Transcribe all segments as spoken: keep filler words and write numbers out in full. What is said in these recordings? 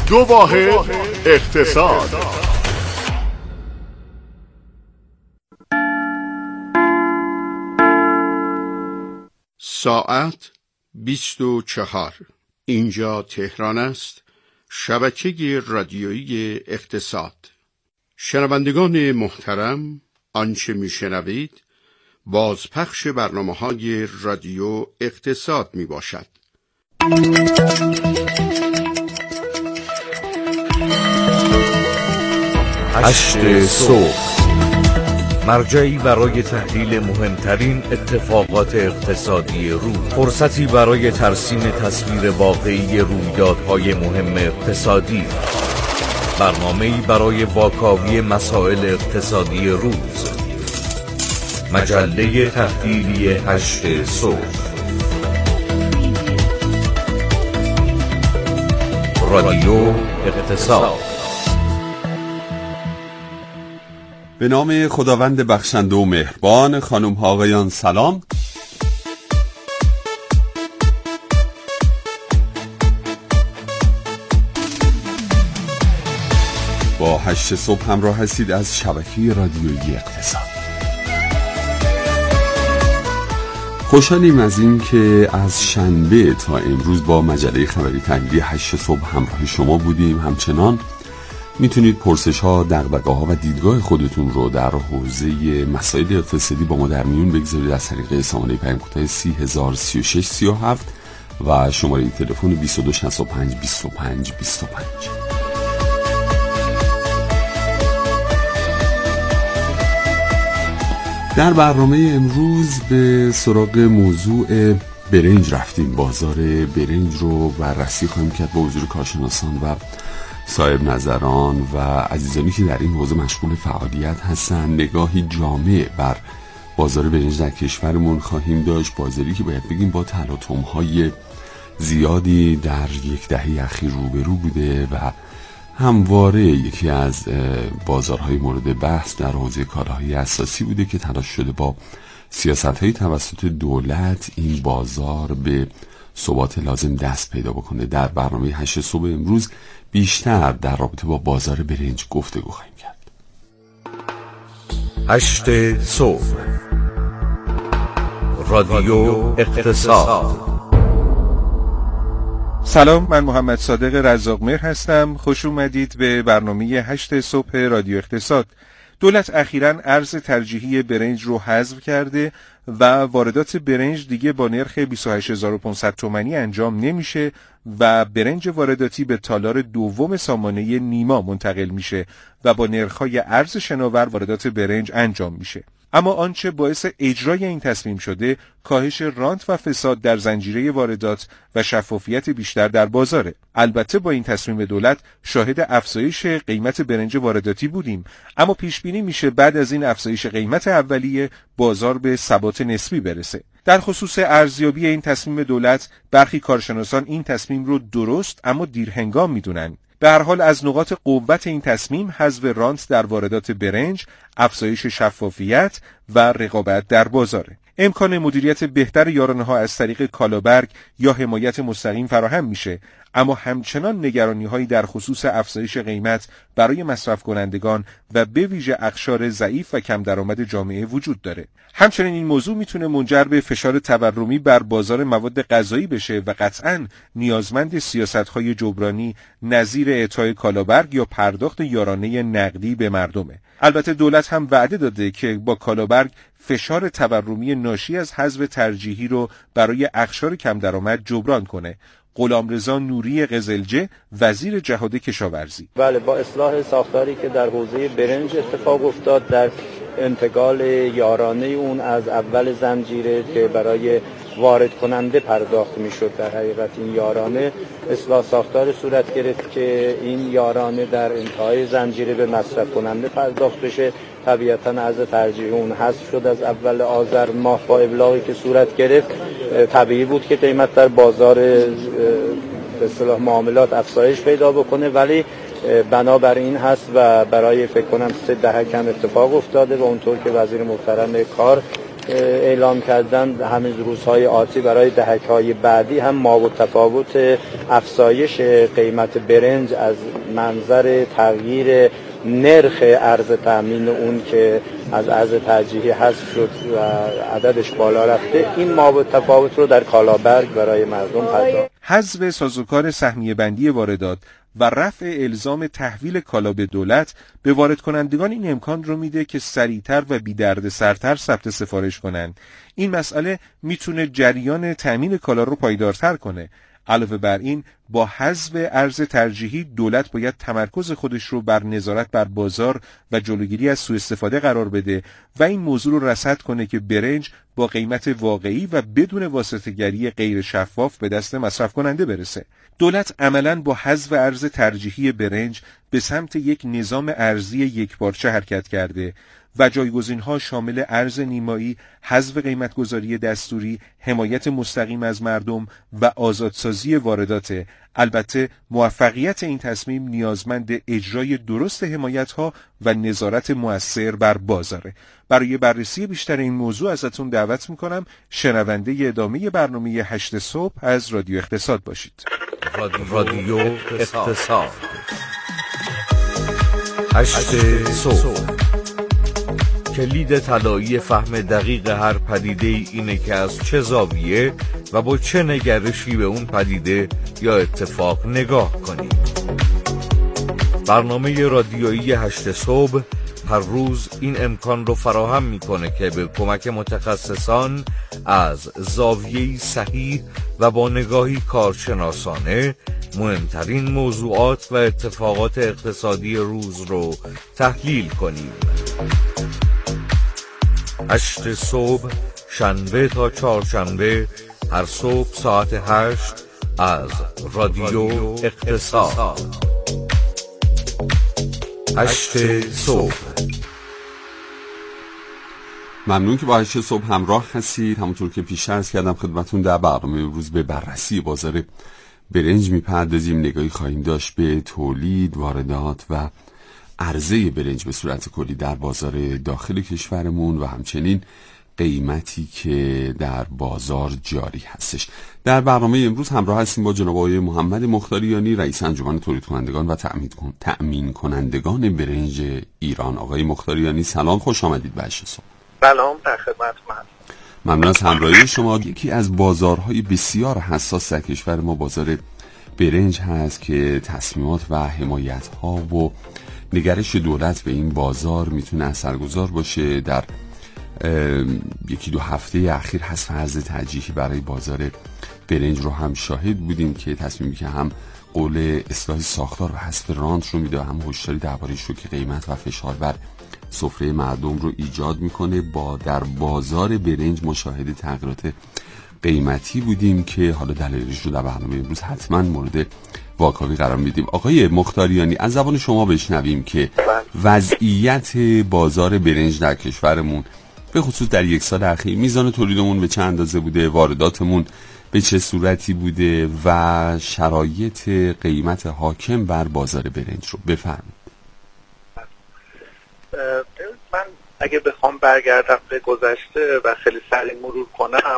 دو واحد اقتصاد. ساعت بیست و چهار. اینجا تهران است، شبکه رادیویی اقتصاد. شنوندگان محترم، آنچه میشنوید بازپخش برنامه‌های رادیو اقتصاد می باشد. هشت صبح، مرجعی برای تحلیل مهمترین اتفاقات اقتصادی روز، فرصتی برای ترسیم تصویر واقعی رویدادهای مهم اقتصادی، برنامه‌ای برای واکاوی مسائل اقتصادی روز. مجله تحلیلی هشت صبح، رادیو اقتصاد. به نام خداوند بخشنده و مهربان. خانم ها آقایان سلام. با هشت صبح همراه هستید از شبکه رادیویی اقتصاد. خوشحالیم از این که از شنبه تا امروز با مجله خبری تحلیلی هشت صبح همراه شما بودیم. همچنان میتونید پرسش ها، دغدغه ها و دیدگاه خودتون رو در حوزه مسائل اقتصادی با ما در میون بگذارید از طریق سامانه پیام کوتاه سی هزار و سی و شش سی و هفت و شماره تلفن بیست و دو شصت و پنج بیست و پنج بیست و پنج. در برنامه امروز به سراغ موضوع برنج رفتیم. بازار برنج رو بررسی خواهیم کرد با حضور کارشناسان و صاحب نظران و عزیزانی که در این حوزه مشغول فعالیت هستن. نگاهی جامع بر بازار برنج در کشورمون خواهیم داشت، بازاری که باید بگیم با تلاطم‌های زیادی در یک دهه اخیر روبرو بوده و همواره یکی از بازارهای مورد بحث در حوزه کالاهای اساسی بوده که تلاش شده با سیاست‌های توسط دولت این بازار به ثبات لازم دست پیدا بکنه. در برنامه هشت صبح امروز بیشتر در رابطه با بازار برنج گفتگو خواهیم کرد. هشت صبح، رادیو اقتصاد. سلام، من محمد صادق رزاق‌مهر هستم. خوش اومدید به برنامه هشت صبح رادیو اقتصاد. دولت اخیراً ارز ترجیحی برنج رو حذف کرده و واردات برنج دیگه با نرخ بیست و هشت هزار و پانصد تومانی انجام نمیشه و برنج وارداتی به تالار دوم سامانه نیما منتقل میشه و با نرخ‌های ارز شناور واردات برنج انجام میشه. اما آنچه باعث اجرای این تصمیم شده کاهش رانت و فساد در زنجیره واردات و شفافیت بیشتر در بازاره. البته با این تصمیم دولت شاهد افزایش قیمت برنج وارداتی بودیم، اما پیش بینی میشه بعد از این افزایش قیمت اولیه بازار به ثبات نسبی برسه. در خصوص ارزیابی این تصمیم دولت، برخی کارشناسان این تصمیم رو درست اما دیرهنگام میدونن. به هر حال از نقاط قوت این تصمیم حذف رانت در واردات برنج، افزایش شفافیت و رقابت در بازاره. امکان مدیریت بهتر یارانه‌ها از طریق کالابرگ یا حمایت مستقیم فراهم میشه، اما همچنان نگرانی‌هایی در خصوص افزایش قیمت برای مصرف کنندگان و به ویژه اقشار ضعیف و کم درآمد جامعه وجود داره. همچنین این موضوع میتونه منجر به فشار تورمی بر بازار مواد غذایی بشه و قطعاً نیازمند سیاست‌های جبرانی نظیر اعطای کالابرگ یا پرداخت یارانه نقدی به مردمه. البته دولت هم وعده داده که با کالابرگ فشار تورمی ناشی از حذف ترجیحی رو برای اقشار کم درآمد جبران کنه. غلامرضا نوری قزلجه، وزیر جهاد کشاورزی: بله، با اصلاح ساختاری که در حوزه برنج اتفاق افتاد، در انتقال یارانه اون از اول زنجیره که برای وارد کننده پرداخت میشد، در حقیقت این یارانه اصلاح ساختار صورت گرفت که این یارانه در انتهای زنجیره به مصرف کننده پرداخت بشه. طبیعتاً از ترجیح اون حذف شد از اول آذر ماه با ابلاغی که صورت گرفت. طبیعی بود که قیمت در بازار به اصطلاح معاملات افزایش پیدا بکنه، ولی بنابر این هست و برای فکر کنم سه دهه کم اتفاق افتاده و اونطور که وزیر محترم کار اعلام کردن همین روزهای آتی برای دهک‌های بعدی هم ما و تفاوت افزایش قیمت برنج از منظر تغییر نرخ ارز تامین اون که از ارز ترجیحی حذف شد و عددش بالا رفته، این ما و تفاوت رو در کالابرگ برای مردم پرداخت. حذف سازوکار سهمیه بندی واردات و رفع الزام تحویل کالا به دولت به وارد کنندگان این امکان رو میده که سریعتر و بی درد سرتر ثبت سفارش کنن. این مسئله میتونه جریان تامین کالا رو پایدارتر کنه. علاوه بر این، با حذف ارز ترجیحی دولت باید تمرکز خودش رو بر نظارت بر بازار و جلوگیری از سوء استفاده قرار بده و این موضوع رو رصد کنه که برنج با قیمت واقعی و بدون واسطه‌گری غیر شفاف به دست مصرف کننده برسه. دولت عملاً با حذف ارز ترجیحی برنج به سمت یک نظام ارزی یکپارچه حرکت کرده و جایگزین‌ها شامل ارز نیمایی، حذف قیمت‌گذاری دستوری، حمایت مستقیم از مردم و آزادسازی واردات. البته موفقیت این تصمیم نیازمند اجرای درست حمایت‌ها و نظارت مؤثر بر بازاره. برای بررسی بیشتر این موضوع ازتون دعوت می‌کنم شنونده ادامه برنامه هشت صبح از رادیو اقتصاد باشید. رادیو اقتصاد هشت صبح. کلید طلایی فهم دقیق هر پدیده اینه که از چه زاویه و با چه نگرشی به اون پدیده یا اتفاق نگاه کنیم. برنامه رادیویی هشت صبح هر روز این امکان رو فراهم میکنه که به کمک متخصصان از زاویه‌ای صحیح و با نگاهی کارشناسانه مهمترین موضوعات و اتفاقات اقتصادی روز رو تحلیل کنیم. هشت صبح، شنبه تا چهارشنبه، هر صبح ساعت هشت از رادیو اقتصاد. هشت صبح. ممنون که با هشت صبح همراه هستید. همونطور که پیش عرض کردم خدمتون، در برنامه امروز به بررسی بازار برنج میپردازیم. نگاهی خواهیم داشت به تولید، واردات و عرضه برنج به صورت کلی در بازار داخل کشورمون و همچنین قیمتی که در بازار جاری هستش. در برنامه امروز همراه هستیم با جناب آقای محمد مختاریانی، رئیس انجمن تولید کنندگان و تأمین کنندگان برنج ایران. آقای مختاریانی سلام، خوش آمدید به هشت صبح. سلام، در خدمت من. ممنون از همراهی شما. یکی از بازارهای بسیار حساس در کشور ما بازار برنج هست که تصمیمات و حمایت‌ها و نگرش دولت به این بازار میتونه اثرگذار باشه. در یکی دو هفته اخیر حذف ارز ترجیحی برای بازار برنج رو هم شاهد بودیم که تصمیمی که هم قول اصلاح ساختار و حذف رانت رو میده، هم هشداری درباره شوک قیمت و فشار بر سفره مردم رو ایجاد میکنه. با در بازار برنج مشاهده تغییرات قیمتی بودیم که حالا دلایلش رو در برنامه امروز حتما مورد واکاوی قرار میدیم. آقای مختاریانی، از زبان شما بشنویم که وضعیت بازار برنج در کشورمون به خصوص در یک سال اخیر، میزان تولیدمون به چه اندازه بوده، وارداتمون به چه صورتی بوده و شرایط قیمت حاکم بر بازار برنج رو بفرمایید. من اگه بخوام برگردم به گذشته و خیلی سریع مرور کنم،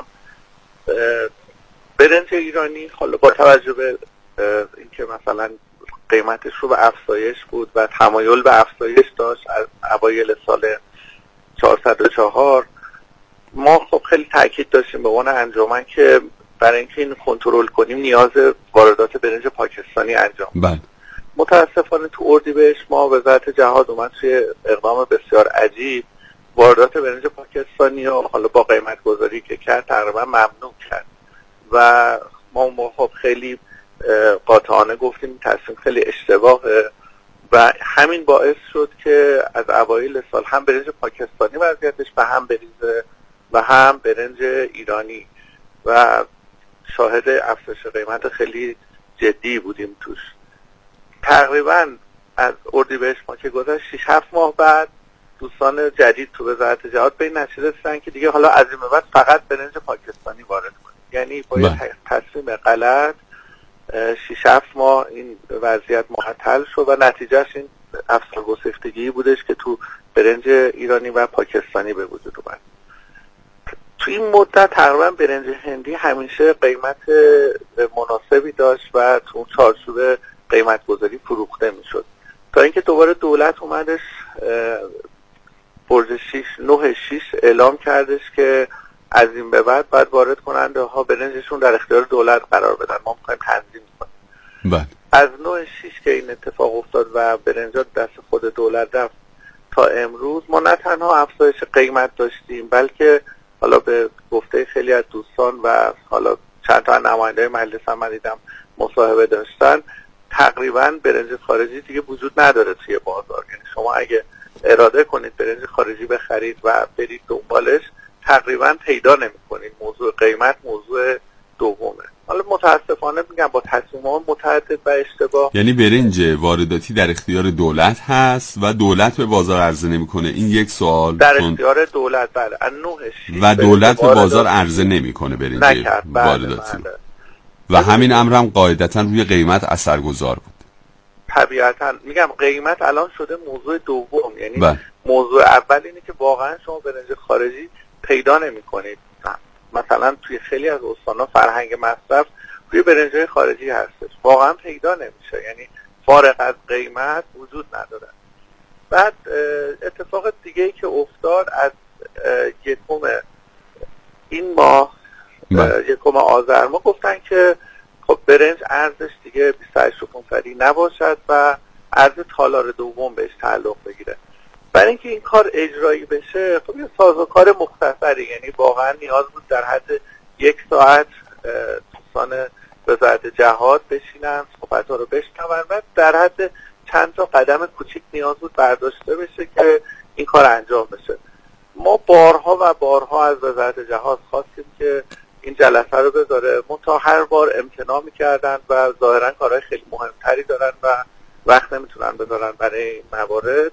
برنج ایرانی حالا با توجه به اینکه مثلا قیمتش رو به افزایش بود و تمایل به افزایش داشت از اوایل سال چهارصد و چهار، ما خب خیلی تاکید داشتیم به عنوان انجمن که برای اینکه این کنترل کنیم نیاز واردات برنج پاکستانی انجام. بله. متاسفانه تو اردیبهشت ما وزارت جهاد اومد توی اقدام بسیار عجیب واردات برنج پاکستانی رو حالا با قیمت گذاری که کرد تقریبا ممنوع کرد و ما خب خیلی قاطعانه گفتیم این تصمیم خیلی اشتباهه و همین باعث شد که از اوایل سال هم برنج پاکستانی وضعیتش به هم بریزه و هم برنج ایرانی و شاهد افزایش قیمت خیلی جدی بودیم توش. تقریبا از اردیبهشت ما که گذشت شش هفت ماه بعد دوستان جدید تو وزارت جهاد به این نتیجه رسیدن که دیگه حالا از این به بعد فقط برنج پاکستانی وارد کنیم، یعنی با یه تصمیم غلط شش هفت ماه این وضعیت معطل شد و نتیجهش این افزار گسیختگی بودش که تو برنج ایرانی و پاکستانی به وجود اومد. توی این مدت تقریبا برنج هندی همیشه قیمت مناسبی داشت و تو چارچوب قیمت گذاری فروخته میشد تا اینکه دوباره دولت اومدش برج شیش نه شیش اعلام کردش که از این به بعد باید وارد کننده ها برنجشون در اختیار دولت قرار بدن، ما میخوایم تنظیم کنیم. بله. از نه شیش که این اتفاق افتاد و برنجات دست خود دولت رفت تا امروز ما نه تنها افزایش قیمت داشتیم، بلکه حالا به گفته خیلی از دوستان و حالا چند تا نماینده مجلس هم من دیدم مصاحبه داشتن، تقریبا برنج خارجی دیگه وجود نداره توی بازار. یعنی شما اگه اراده کنید برنج خارجی بخرید و برید دنبالش تقریبا پیدا نمی‌کنید. موضوع قیمت موضوع دومه. حالا متاسفانه میگم با تصمیمات متعدد و اشتباه، یعنی برنج وارداتی در اختیار دولت هست و دولت به بازار عرضه نمیکنه. این یک سوال در اختیار دولت بله و دولت به بازار عرضه نمیکنه برنج نکرد. وارداتی بله. و همین امر هم قاعدتا روی قیمت اثرگذار بود. طبیعتا میگم قیمت الان شده موضوع دوم، یعنی بله. موضوع اول اینه که واقعا شما برنج خارجی پیدا نمی‌کنید. مثلا توی خیلی از استان‌ها فرهنگ مصرف روی برنج‌های خارجی هستش، واقعا پیدا نمیشه، یعنی فارغ از قیمت وجود نداره. بعد اتفاق دیگه ای که افتاد از یکم این ماه یکم آذر ما گفتن که خب برنج ارزش دیگه بیست و هشت خونسری نباشد و ارز تالار دوم بهش تعلق بگیره. برای اینکه این کار اجرایی بشه خب یه سازوکار مختصری، یعنی واقعا نیاز بود در حد یک ساعت دوستان وزارت جهاد بشینن صحبت‌ها رو بشنون و در حد چند تا قدم کوچیک نیاز بود برداشته بشه که این کار انجام بشه. ما بارها و بارها از وزارت جهاد خواستیم که این جلسه رو بذاره، منتها هر بار امتناع می‌کردن و ظاهراً کارهای خیلی مهمتری دارن و وقت نمیتونن بذارن برای این موارد.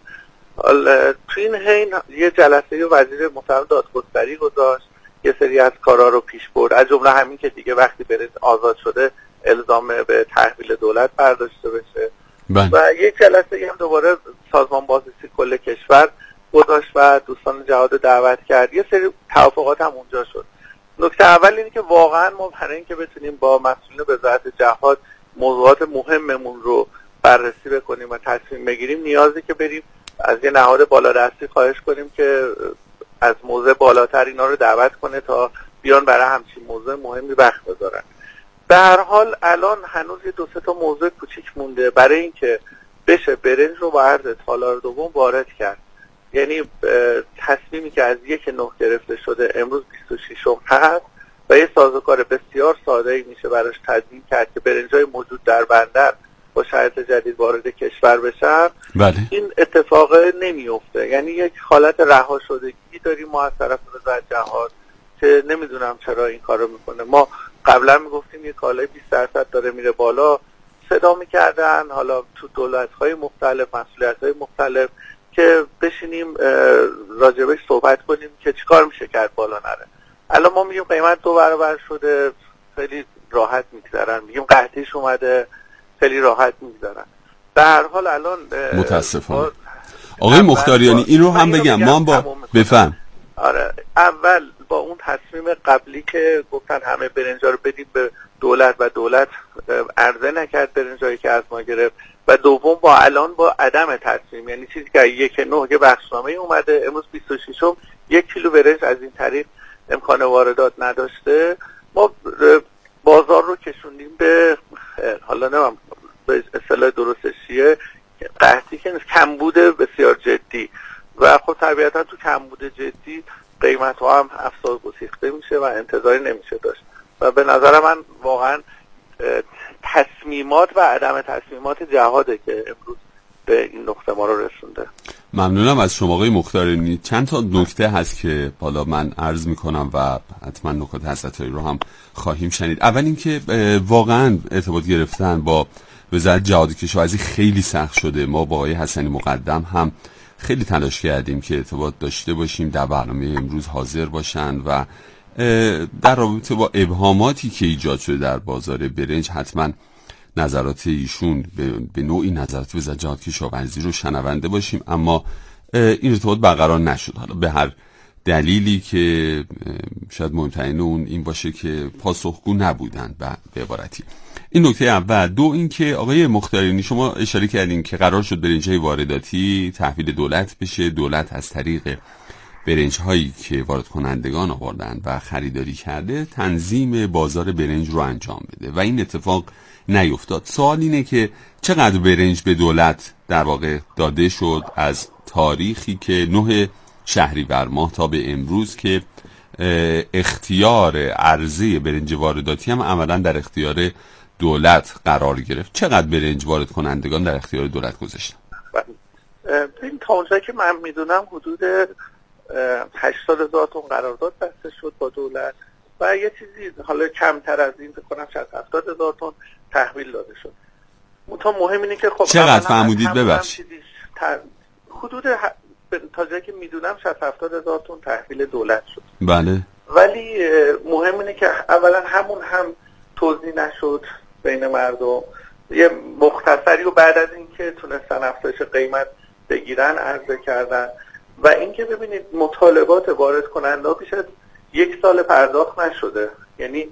تو این حین یه جلسه وزیر محترم دادگستری گذاشت، یه سری از کارا رو پیش برد، از جمله همین که دیگه وقتی برنج آزاد شده الزام به تحویل دولت برداشته بشه. بله. و یک جلسه هم دوباره سازمان بازرسی کل کشور گذاشت و دوستان جهاد دعوت کرد، یه سری توافقات هم اونجا شد. نکته اول اینه که واقعا ما برای اینکه بتونیم با مسئولین وزارت جهاد موضوعات مهممون رو بررسی بکنیم و تصمیم بگیریم، نیازی که بریم از یه نهاد بالادستی خواهش کنیم که از موضوع بالاتر اینا رو دعوت کنه تا بیان برای همچین موضوع مهمی وقت بذارن. به هر حال الان هنوز یه دو سه تا موضوع کوچیک مونده برای اینکه بشه برنج رو با عرض تالار دوم وارد کرد. یعنی تصمیمی که از یک نه گرفته شده امروز بیست و شش هست و یه سازوکار بسیار ساده‌ای میشه براش تدوین کرد که برنج‌های موجود در بندر با شرایط جدید وارد کشور بشن. بله. این اتفاق نمیفته، یعنی یک حالت رها شدگی داریم ما از طرف وزارت جهاد که نمیدونم چرا این کارو میکنه. ما قبلا میگفتیم یک کالای بیست درصد داره میره بالا، صدا میکردن حالا تو دولت‌های مختلف مسئولیت‌های مختلف که بشینیم راجبش صحبت کنیم که چیکار میشه کرد بالا نره. الان ما میگیم قیمت دو برابر شده، خیلی راحت میگذرن، میگیم قحطیش اومده، خیلی راحت میگذرن. در هر حال الان متاسفانه آقای مختاریانی این رو هم بگم ما هم با بفهم. آره اول با اون تصمیم قبلی که گفتن همه برنجا رو بدید به دولت و دولت عرضه نکرد برنجایی که از ما گرفت، و دوم با الان با عدم تصمیم، یعنی چیزی که یک نه که بخشنامه اومده امروز بیست و شش یک کیلو برنج از این طریق امکان واردات نداشته، ما بازار رو کشوندیم به حالا نمیم به اصطلاح درستش چیه، قحطی که کمبود بسیار جدی و خب طبیعتا تو کمبود جدی قیمت ها هم افزایش گسیخته میشه و انتظاری نمیشه داشت و به نظر من واقعا تصمیمات و عدم تصمیمات جهاده که امروز به این نقطه ما رو رسونده. ممنونم از شما آقای مختارانی. چند تا نکته هست که حالا من عرض میکنم و حتما نکات حضرتایی رو هم خواهیم شنید. اول اینکه واقعا ارتباط گرفتن با وزارت جهاد کشاورزی خیلی سخت شده. ما با آقای حسنی مقدم هم خیلی تلاش کردیم که ارتباط داشته باشیم، در برنامه امروز حاضر باشن و در رابطه با ابهاماتی که ایجاد شده در بازار برنج حتما نظرات ایشون به نوعی نظرات وزارت جهاد کشاورزی رو شنونده باشیم، اما این ارتباط برقرار نشد. حالا به هر دلیلی که شاید مهمترین اون این باشه که پاسخگو نبودن به عبارتی. این نکته اول. دو اینکه آقای مختاریانی شما اشاره کردین که قرار شد برنج‌های وارداتی تحویل دولت بشه، دولت از طریق برنج‌هایی که وارد کنندگان آوردن و خریداری کرده تنظیم بازار برنج رو انجام بده و این اتفاق نیفتاد. سوال اینه که چقدر برنج به دولت در واقع داده شد از تاریخی که نه شهریور ماه تا به امروز که اختیار عرضه برنج وارداتی هم عملا در اختیار دولت قرار گرفت؟ چقدر برنج وارد کنندگان در اختیار دولت گذاشتن؟ این تا اونجایی که من میدونم حدود هشتاد هزار تن قرارداد بسته شد با دولت و یه چیزی حالا کمتر از این فکر کنم شاید هفتاد هزار تن تحویل داده شد. منتها مهم اینه که خب چقدر فهمودید ببخشید؟ حدود ه... تا جایی که میدونم شاید هفتاد هزار تن تحویل دولت شد. بله. ولی مهم اینه که اولا همون هم توزیع نشد بین مردم، یه مختصری و بعد از اینکه تونستن افزایش قیمت بگیرن عرضه کردن و اینکه ببینید مطالبات وارد کننده بیش از یک سال پرداخت نشده. یعنی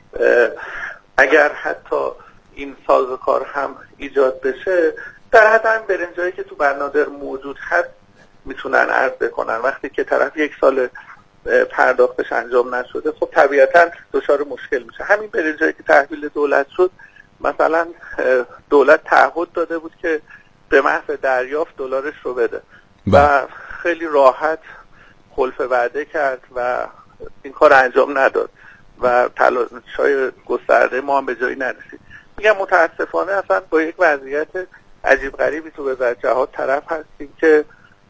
اگر حتی این سازوکار هم ایجاد بشه در حد هم برنجایی که تو بنادر موجود هست میتونن عرضه کنن. وقتی که طرف یک سال پرداختش انجام نشده خب طبیعتا دچار مشکل میشه. همین برنجایی که تحویل دولت شد مثلا دولت تعهد داده بود که به محض دریافت دلارش رو بده و خیلی راحت خلف وعده کرد و این کار انجام نداد و تلاش‌های گسترده ما هم به جایی نرسید. میگم متاسفانه اصلا با یک وضعیت عجیب غریبی تو وزارت جهاد طرف هستیم که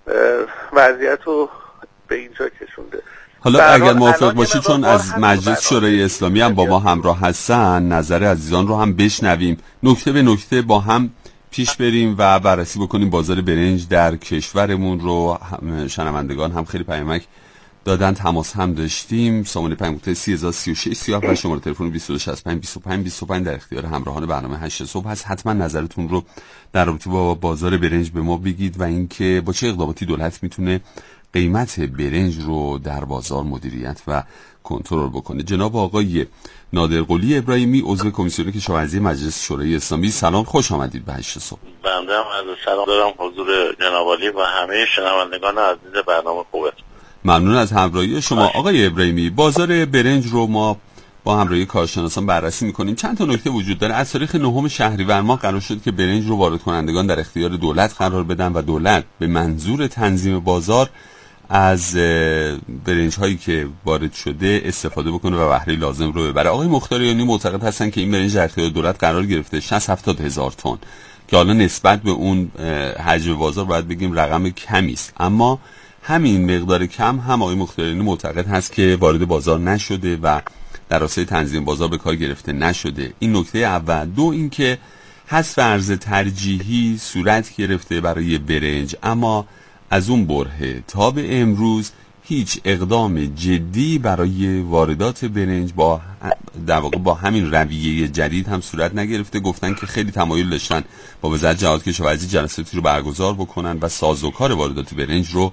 وضعیت رو به اینجا کشونده. حالا اگر موافق باشید چون از مجلس شورای اسلامی هم با ما همراه هستن نظر عزیزان رو هم بشنویم، نکته به نکته با هم پیش بریم و بررسی بکنیم بازار برنج در کشورمون رو. شنوندگان هم خیلی پیامک دادن، تماس هم داشتیم. سامانه پیامک سی هزار و سی و شش سی و هفت و شماره تلفن بیست و دو شصت و پنج بیست و پنج بیست و پنج در اختیار همراهان برنامه هشت صبح هست. حتما نظرتون رو در رابطه با بازار برنج به ما بگید و اینکه با چه اقداماتی دولت میتونه قیمت برنج رو در بازار مدیریت و کنترل بکنه. جناب آقای نادرقلی ابراهیمی عضو کمیسیون کشاورزی مجلس شورای اسلامی، سلام، خوش آمدید به هشت صبح. بنده هم از سلام دارم حضور جناب عالی و همه شنوندگان عزیز برنامه خوبتون. ممنون از همراهی شما. آقای ابراهیمی، بازار برنج رو ما با همراهی کارشناسان بررسی میکنیم. چند تا نکته وجود داره. از تاریخ نهم شهریور ماه قرار شد که برنج رو وارد کنندگان در اختیار دولت قرار بدن و دولت به منظور تنظیم بازار از برنج هایی که وارد شده استفاده بکنه و بهره لازم رو ببره. آقای مختاریانی معتقد هستن که این برنج در اختیار دولت قرار گرفته شصت هفتاد هزار تن که حالا نسبت به اون حجم بازار باید بگیم رقم کمی است، اما همین مقدار کم هم آقای مختاریانی معتقد هست که وارد بازار نشده و در راستای تنظیم بازار به کار گرفته نشده. این نکته اول. دو اینکه حذف ارز ترجیحی صورت گرفته برای برنج، اما از اون برهه تا به امروز هیچ اقدام جدی برای واردات برنج با در واقع با همین رویه جدید هم صورت نگرفته. گفتن که خیلی تمایل داشتن با وزارت جهاد کشاورزی جلساتی رو برگزار بکنن و سازوکار واردات برنج رو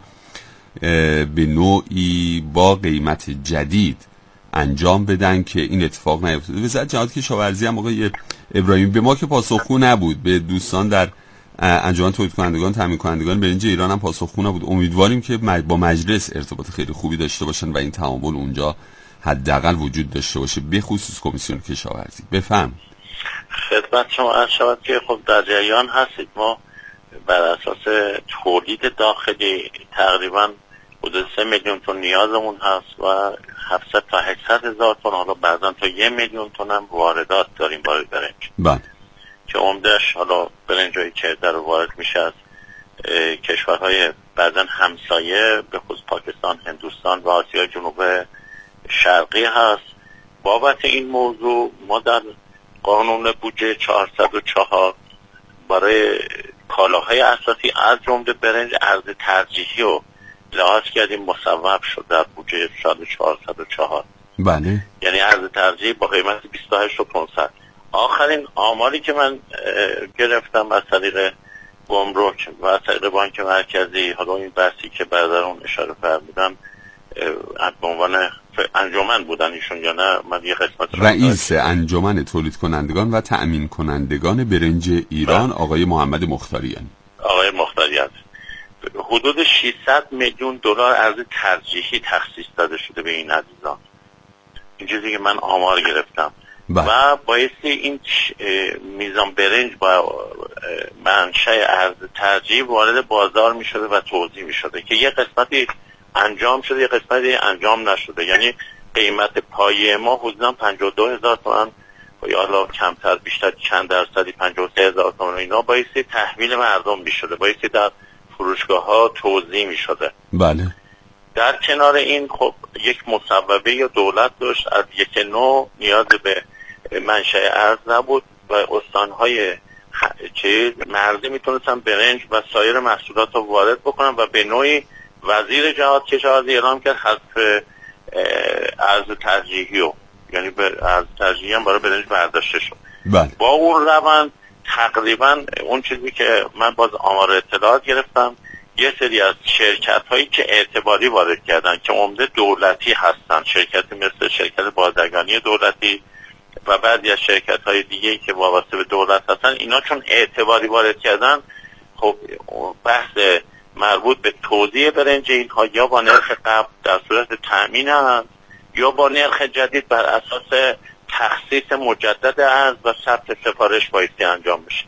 به نوعی با قیمت جدید انجام بدن که این اتفاق نیفتاد. وزارت جهاد کشاورزی هم آقای ابراهیمی به ما که پاسخگو نبود، به دوستان در انجمن تولید کنندگان تامین کنندگان برنج ایران هم پاسخگو نبود. امیدواریم که با مجلس ارتباط خیلی خوبی داشته باشن و این تعامل اونجا حداقل وجود داشته باشه، به خصوص کمیسیون کشاورزی. بفهم. خدمت شما عرض شود که خب در جریان هستید. ما بر اساس تولید داخلی تقریبا حدود سه میلیون تن نیازمون هست و هفتصد تا هشتصد هزار تن حالا بعضا تا یک میلیون تن هم واردات داریم برای برنج. بله. که عمدهش حالا برنجایی که در وارد میشه از کشورهای بعضا همسایه به خصوص پاکستان، هندوستان و آسیای جنوب شرقی هست. بابت این موضوع ما در قانون بودجه چهارصد و چهار برای کالاهای اساسی از جمله برنج ارز ترجیحی رو لحاظ کردیم، مصوب شد در بودجه سال چهارصد و چهار. بله. یعنی ارز ترجیحی با قیمت بیست و هشت و پانصد. آخرین آماری که من گرفتم از طریق گمرک و از طریق بانک مرکزی، حالا این بحثی که بعد اون اشاره فرمودن به عنوان انجمن بودن ایشون یا نه، من یه قسمت رئیس انجمن تولید کنندگان و تأمین کنندگان برنج ایران بله. آقای محمد مختاریان. آقای مختاریان حدود ششصد میلیون دلار ارز ترجیحی تخصیص داده شده به این عزیزان. این چیزی که من آمار گرفتم بله. و بایستی این میزان برنج با منشأ ارز ترجیحی وارد بازار می شده و توزیع می شده که یه قسمتی انجام شده یه قسمتی انجام نشده. یعنی قیمت پایه ما حدوداً پنجاه و دو هزار تومان یا حالا کمتر بیشتر چند درصدی پنجاه و سه هزار تومان اینا بایستی تحویل مردم می شده، بایستی در فروشگاه ها توزیع می شده. بله. در کنار این خب یک مصوبه یا دولت داشت از یک نوع نیاز به منشأ ارز نبود و استانهای چه مرزی میتونستن برنج و سایر محصولات رو وارد بکنن و به نوعی وزیر جهاد کشاورزی اعلام کرد حذف ارز ترجیحی رو، یعنی ارز ترجیحی هم برای برنج برداشته شد. بله. با اون روند تقریبا اون چیزی که من باز آمار اطلاعات گرفتم، یه سری از شرکت هایی که اعتباری وارد کردن که عمده دولتی هستن، شرکتی مثل شرکت بازرگانی دولتی و بعضی از شرکت های دیگه که وابسته به دولت هستن، اینا چون اعتباری وارد کردن خب بحث مربوط به توزیع برنج اینها یا با نرخ قبل در صورت تأمین هست یا با نرخ جدید بر اساس تخصیص مجدد ارز و ثبت سفارش بایستی انجام بشه.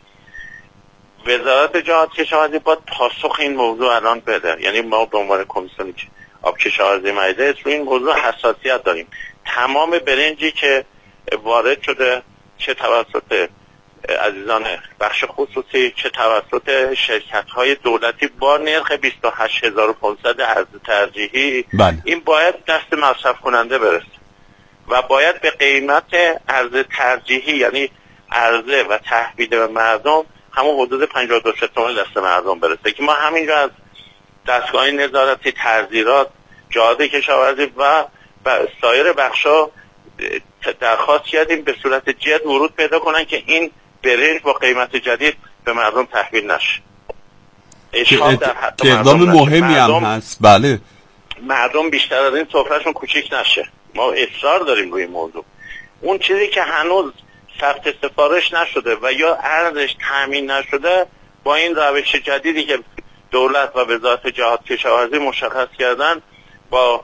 وزارت جهاد کشاورزی باید پاسخ این موضوع الان بده. یعنی ما به عنوان کمیسیون آب کشاورزی مجلس روی این موضوع حساسیت داریم. تمام برنجی که وارد شده چه توسط عزیزان بخش خصوصی چه توسط شرکت‌های دولتی با نرخ بیست و هشت هزار و پانصد ارز ترجیحی بله. این باید دست مصرف کننده برسه و باید به قیمت ارز ترجیحی یعنی عرضه و تحویل به مردم همون حدود پنجاه و دو تومان دست مردم برسه که ما همینجا از دستگاه نظارتی ترزیرات جهاد کشاورزی و سایر بخشا درخواست کردیم به صورت جد ورود پیدا کنن که این برنج با قیمت جدید به مردم تحویل نشه. اشغال در حق اقدام مهمی هم هست. بله. مردم بیشتر از این سفرهشون کوچیک نشه. ما اصرار داریم روی این موضوع. اون چیزی که هنوز ثبت سفارش نشده و یا ارزش تامین نشده با این روش جدیدی که دولت و وزارت جهاد کشاورزی مشخص کردن با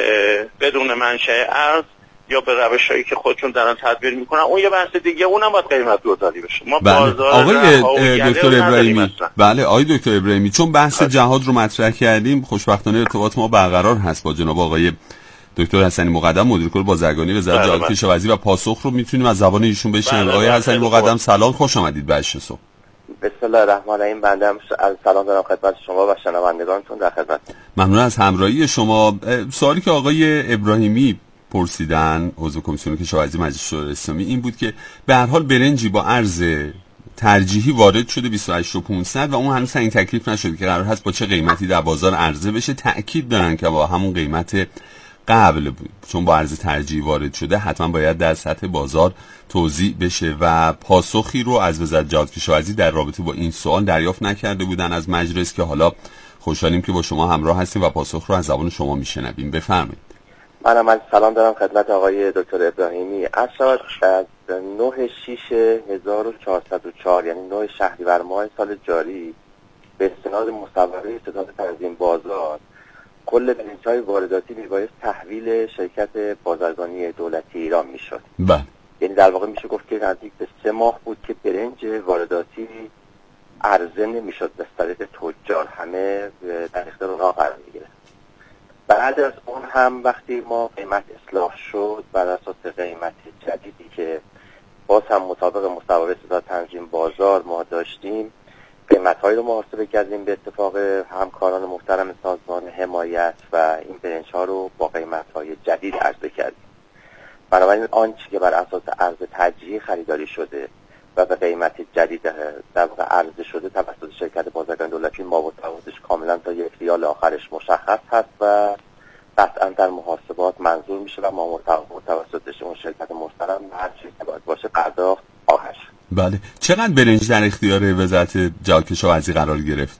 بدون منشأ ارز یا به روشایی که خودشون دارن تدبیر میکنن اون یه بحث دیگه، اونم باید قیمت گذاری بشه. ما بله. بازار آقای دکتر ابراهیمی بله آقای دکتر ابراهیمی چون بحث آه. جهاد رو مطرح کردیم، خوشبختانه ارتباط ما برقرار هست با جناب آقای دکتر حسنی مقدم مدیر کل بازرگانی وزارت جهاد کشاورزی و پاسخ رو میتونیم از زبان ایشون بشنویم. آقای حسنی مقدم سلام، خوش آمدید به هشت صبح. بسم الله الرحمن الرحیم. بنده هم سلام دارم خدمت شما و شنوندگانتون در خدمت. ممنون از همراهی شما. سوالی که آقای ابراهیمی پرسیدن عضو کمیسیون کشاورزی مجلس شورای اسلامی این بود که به هر حال برنجی با ارز ترجیحی وارد شده بیست و هشت و پانصد و اون هنوز این تکلیف نشده که قرار هست با چه قیمتی در بازار عرضه بشه. تأکید دارن که با همون قیمت قبل بود، چون با ارز ترجیحی وارد شده حتما باید در سطح بازار توزیع بشه و پاسخی رو از وزارت جهاد کشاورزی در رابطه با این سوال دریافت نکرده بودن از مجلس که حالا خوشحالیم که با شما همراه هستیم و پاسخ رو از زبان شما میشنویم. بفرمایید. منم از سلام دارم خدمت آقای دکتر ابراهیمی. اصلا از نه شش هزار و چهارصد و چهار یعنی نه شهریور ماه سال جاری به استناد مصوبه ستاد تنظیم بازار کل برنج‌های وارداتی میبایست تحویل شرکت بازرگانی دولتی ایران میشد. بله. یعنی در واقع میشه گفت که نزدیک به سه ماه بود که برنج وارداتی عرضه نمیشد به طریق تجار، همه در اختیار اونها قرار میگرفت. بعد از اون هم وقتی ما قیمت اصلاح شد بر اساس قیمت جدیدی که باز هم مطابق مصوبه ستاد تنظیم بازار ما داشتیم، قیمت‌هایی رو محاسبه کردیم به اتفاق همکاران محترم سازمان حمایت و این برنج‌ها رو با قیمت‌های جدید عرضه کردیم. بنابراین آنچه که بر اساس ارز ترجیحی خریداری شده و به قیمت جدید در واقع عرضه شده توسط شرکت بازرگانی دولتی ما با تفاوتش کاملا تا یک ریال آخرش مشخص هست و قطعا در محاسبات منظور میشه و ما توسط اون شرکت محترم هر چیزی که باید باشه پرداخت آخرش. بله. چقدر برنج در اختیار وزارت جهاد کشاورزی قرار گرفت؟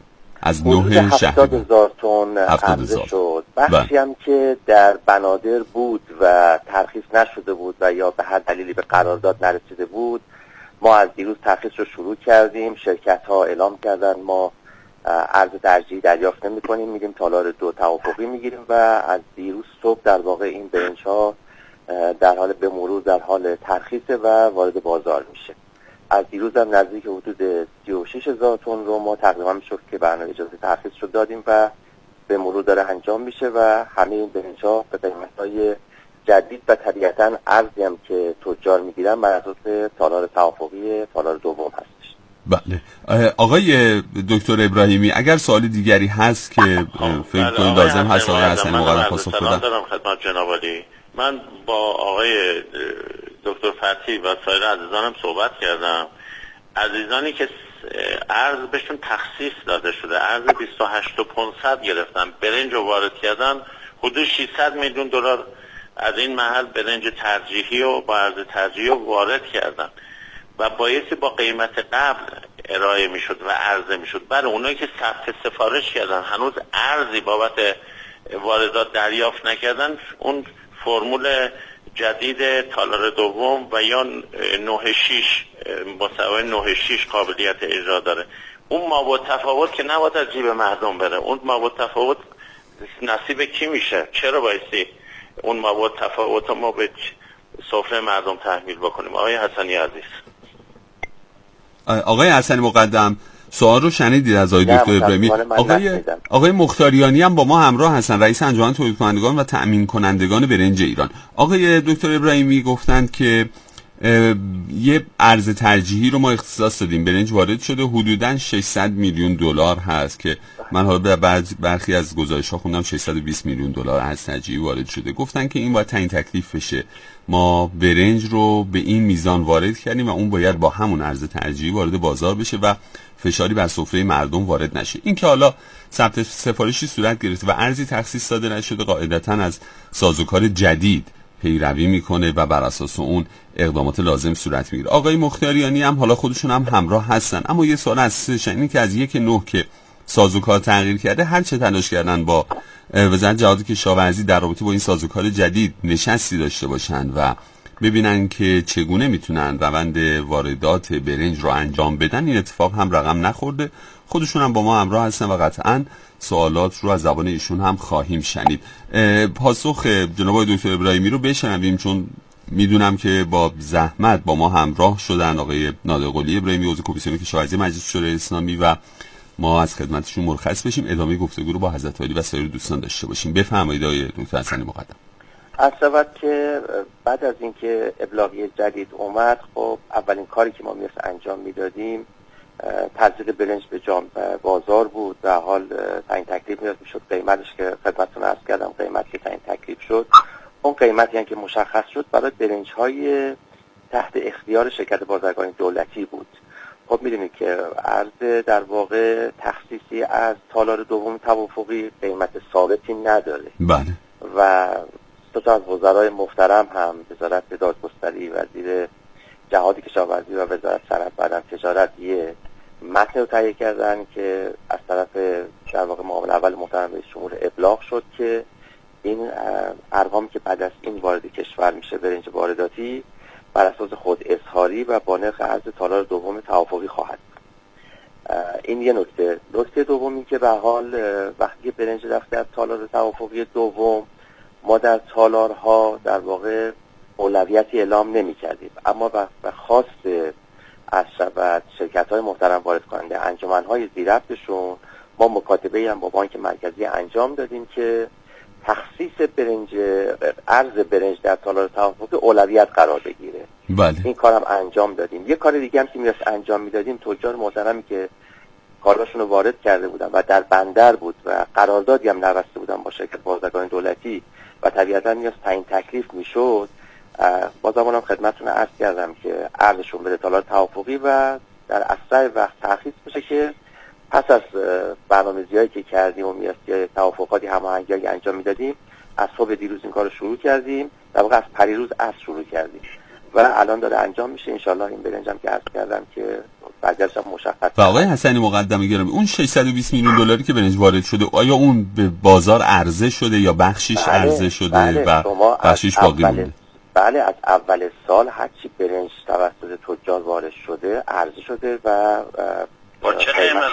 از نه شهر هفتاد هزار تن عرضه شد. بخشی هم که در بنادر بود و ترخیص نشده بود و یا به هر دلیلی به قرارداد نرسیده بود، ما از دیروز ترخیص رو شروع کردیم. شرکت ها اعلام کردن ما ارز ترجیحی دریافت نمی کنیم، میریم تالار دو توافقی میگیریم و از دیروز صبح در واقع این برنج ها در حال به مرور در حال ترخیصه و وارد بازار میشه. از دیروز هم نزدیک حدود سی و شش هزار تن رو ما تقریبا میشد که برنامه اجازه ترخیص رو دادیم و به مرور داره انجام میشه و همه این برنج ها به قیمت‌های جدید و طبیعتاً ارزی هم که تجار میگیرن بر اساس تالار توافقی تالار دوم هستش. بله. آقای دکتر ابراهیمی اگر سوال دیگری هست که فکر کنید لازم هست آقای حسنی مقدم پاسخ بدن. سلام دارم خدمت جناب عالی. من با آقای دکتر فتحی و سایر عزیزانم صحبت کردم. عزیزانی که ارز بهشون تخصیص داده شده، ارز بیست و هشت و پانصد گرفتن، برنج رو وارد کردن، حدود ششصد میلیون دلار از این محل برنج ترجیحی و با ارز ترجیحی رو وارد کردن و بایستی با قیمت قبل ارائه میشد و عرضه میشد. برای اونایی که ثبت سفارش کردن هنوز ارزی بابت واردات دریافت نکردن، اون فرمول جدید تالار دوم و یا نه شش مساوی نه شش قابلیت اجرا داره. اون ما با تفاوت که نباید از جیب مردم بره، اون ما با تفاوت نصیب کی میشه؟ چرا بایستی اون ما با تفاوت ما به سفره مردم تحمیل بکنیم؟ آقای حسنی عزیز. آقای حسنی مقدم سوال رو شنیدید از آقای دکتر ابراهیمی. آقای آقای مختاریانی هم با ما همراه هستن، رئیس انجمن تولید کنندگان و تأمین کنندگان برنج ایران. آقای دکتر ابراهیمی گفتند که یه ارز ترجیحی رو ما اختصاص دادیم، برنج وارد شده، حدوداً ششصد میلیون دلار هست که من حالا در بعض برخی از گزارش‌ها خوندم ششصد و بیست میلیون دلار ارز ترجیحی وارد شده. گفتن که این باید تعیین تکلیف بشه، ما برنج رو به این میزان وارد کردیم و اون باید با همون ارز ترجیحی وارد بازار بشه و فشاری بر سفره مردم وارد نشه. این که حالا ثبت سفارشی صورت گرفته و ارزی تخصیص داده نشده، قاعدتاً از سازوکار جدید پیروی میکنه و بر اساس اون اقدامات لازم صورت میگیره. آقای مختاریانی هم حالا خودشون هم همراه هستن، اما یه سوال اساسش اینه که از یک نه که سازوکار تغییر کرده، هر چه تلاش کردن با وزارت جهاد کشاورزی در رابطه با این سازوکار جدید نشستی داشته باشن و ببینن که چگونه میتونن روند واردات برنج رو انجام بدن، این اتفاق هم رقم نخورده. خودشون هم با ما همراه هستن و قطعاً سوالات رو از زبان ایشون هم خواهیم شنید. پاسخ جناب دکتر ابراهیمی رو بشنویم چون میدونم که با زحمت با ما همراه شدن آقای نادر قلی ابراهیمی عضو کمیسیون کشاورزی مجلس شورای اسلامی و ما از خدمتشون مرخص بشیم. ادامه گفتگو رو با حضرت عالی و سایر دوستان داشته باشیم. بفرمایید آقای دکتر حسنی مقدم. عرض که بعد از اینکه ابلاغیه جدید اومد، خب اولین کاری که ما می‌خواستیم انجام میدادیم تزریق برنج به جام بازار بود. در حال تعیین تکلیف میشد قیمتش که خدمتتون عرض کردم، قیمت که تعیین تکلیف شد، اون قیمتی هم که مشخص شد برای برنج‌های تحت اختیار شرکت بازرگانی دولتی بود. خب می‌دونید که عرض در واقع تخصیصی از تالار دوم توافقی قیمت ثابتی نداره. بله. و دو تا از وزرای محترم هم وزارت دادگستری، وزیر جهاد کشاورزی و وزارت صنعت بعداً تجارت یه متن رو تهیه کردن که از طرف در واقع معاون اول محترم رئیس جمهور ابلاغ شد که این ارقامی که بعد از این وارد کشور میشه برنج وارداتی بر اساس خود اظهاری و با نرخ ارز تالار دوم توافقی خواهد. این یه نکته. نکته دومی که به حال وقتی برنج رفته از تالار توافقی دوم، ما در تالارها در واقع اولویتی اعلام نمی کردیم، اما به خواست از شبت شرکت های محترم وارد کننده انجمن های زیربطشون ما مکاتبه هم با بانک مرکزی انجام دادیم که تخصیص برنج ارز برنج در تالار توافقی اولویت قرار بگیره. بله. این کارم انجام دادیم. یه کار دیگه هم که می‌رس انجام میدادیم، تجار محترمی که کاراشون رو وارد کرده بودن و در بندر بود و قراردادی هم نبسته بودن با شرکت بازرگانی دولتی و طبیعتاً نیاز تعیین تکلیف میشد، بازم خدمتتون عرض کردم که ارزشون بده تالار توافقی و در اسرع وقت ترخیص بشه که پس از برنامه‌ریزی‌هایی که کردیم و میاستی توافقاتی هماهنگی انجام میدادیم، از صبح دیروز این کار رو شروع کردیم، در واقع از پریروز عصر شروع کردیم و الان داره انجام میشه. انشالله این برنج هم که عرض کردم که بعدش هم مشخص. و آقای حسنی مقدمی گرامی، اون ششصد و بیست میلیون دلاری که برنج وارد شده آیا اون به بازار عرضه شده یا بخشیش بله، عرضه شده بله، و بخشیش باقی مونده؟ بله، از اول سال هرچی برنج توسط تجار وارد شده عرضه شده و